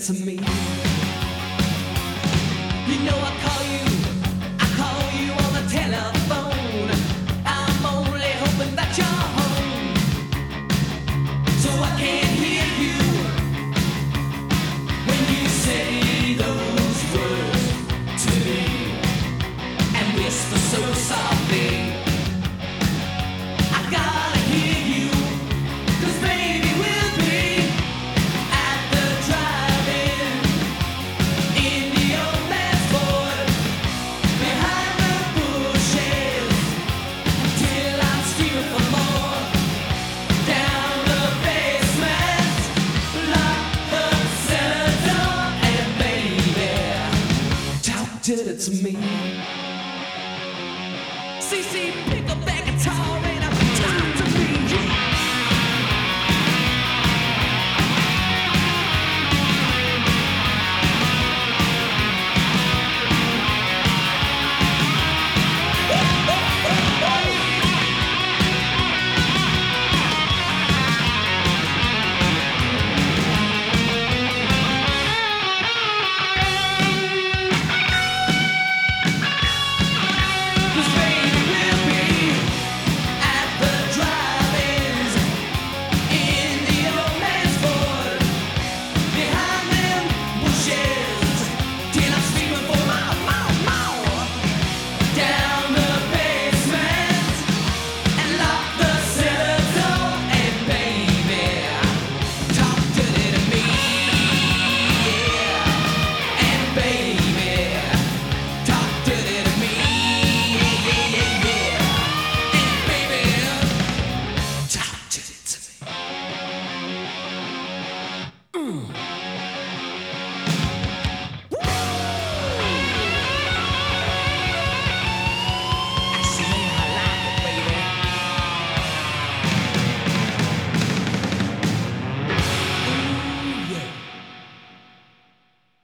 to me. You know I call you on the telephone. I'm only hoping that you're home, so I can't hear you when you say those words to me and whisper so softly. I gotta hear you, 'cause baby we'll be at the drive-in in the old man's Ford, behind the bushes, till I'm screaming for more. Down the basement, lock the cellar door, and baby, talk to me.